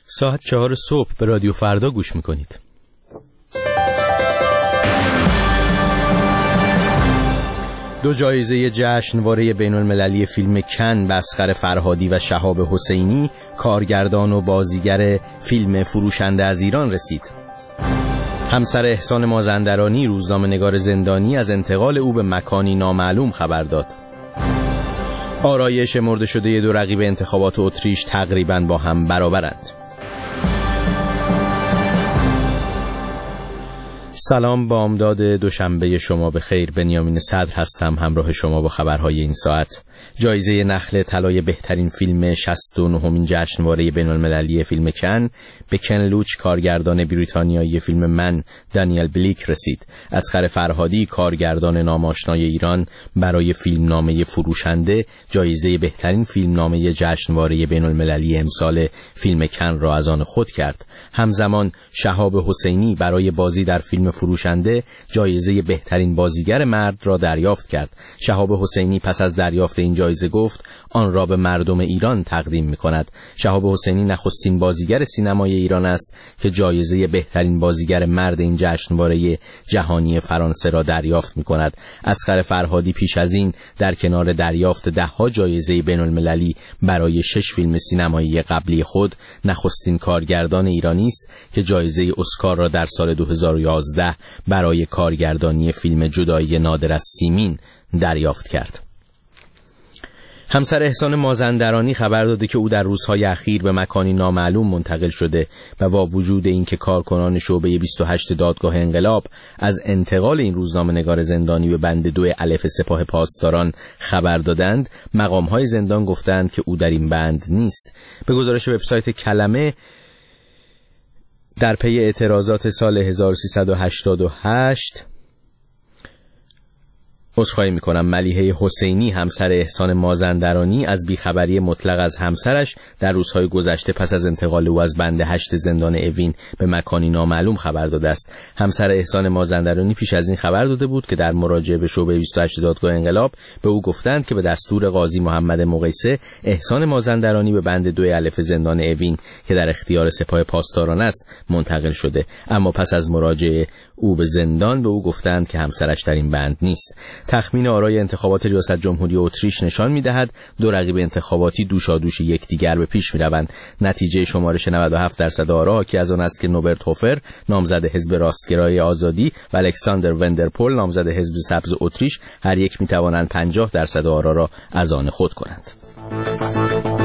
ساعت 4 صبح به رادیو فردا گوش میکنید. دو جایزه جشنواره بین‌المللی فیلم کن به اصغر فرهادی و شهاب حسینی، کارگردان و بازیگر فیلم فروشنده از ایران رسید. همسر احسان مازندرانی، روزنامه‌نگار زندانی، از انتقال او به مکانی نامعلوم خبر داد. آرایش مرده شده دو رقیب انتخابات اتریش تقریباً با هم برابرند. سلام، بامداد دوشنبه شما به خیر. بنیامین صدر هستم، همراه شما با خبرهای این ساعت. جایزه نخل طلای بهترین فیلم 69مین جشنواره بین‌المللی فیلم کن به کن لوچ، کارگردان بریتانیایی فیلم من، دانیل بلیک رسید. اصغر فرهادی، کارگردان ناماشنای ایران، برای فیلمنامه فروشنده جایزه بهترین فیلمنامه جشنواره بین‌المللی امسال فیلم کن را از آن خود کرد. همزمان شهاب حسینی برای بازی در فیلم فروشنده جایزه بهترین بازیگر مرد را دریافت کرد. شهاب حسینی پس از دریافت این جایزه گفت آن را به مردم ایران تقدیم می‌کند. شهاب حسینی نخستین بازیگر سینمای ایران است که جایزه بهترین بازیگر مرد این جشنواره جهانی فرانسه را دریافت می‌کند. اصغر فرهادی پیش از این در کنار دریافت ده‌ها جایزه بین‌المللی برای 6 فیلم سینمایی قبلی خود، نخستین کارگردان ایرانی است که جایزه اسکار را در سال 2011 برای کارگردانی فیلم جدایی نادر از سیمین دریافت کرد. همسر احسان مازندرانی خبر داده که او در روزهای اخیر به مکانی نامعلوم منتقل شده و با وجود اینکه کارکنان شعبه 28 دادگاه انقلاب از انتقال این روزنامه‌نگار زندانی به بند 2 الف سپاه پاسداران خبر دادند، مقام‌های زندان گفتند که او در این بند نیست. به گزارش وبسایت کلمه، در پی اعتراضات سال 1388 عذرخواهی میکنم، ملیحه حسینی، همسر احسان مازندرانی، از بیخبری مطلق از همسرش در روزهای گذشته پس از انتقال او از بند 8 زندان اوین به مکانی نامعلوم خبر داده است. همسر احسان مازندرانی پیش از این خبر داده بود که در مراجعه به شعبه 28 دادگاه انقلاب به او گفتند که به دستور قاضی محمد مقیسه، احسان مازندرانی به بند 2 الف زندان اوین که در اختیار سپاه پاسداران است منتقل شده، اما پس از مراجعه او به زندان به او گفتند که همسرش در این بند نیست. تخمین آرای انتخابات ریاست جمهوری اتریش نشان می‌دهد دو رقیب انتخاباتی دوشادوش یکدیگر به پیش می‌روند. نتیجه شمارش 97% آرا که از آن است که نوبرت هوفر، نامزد حزب راستگرای آزادی، و الکساندر وندرپول، نامزد حزب سبز اتریش، هر یک می‌توانند 50% آرا را از آن خود کنند.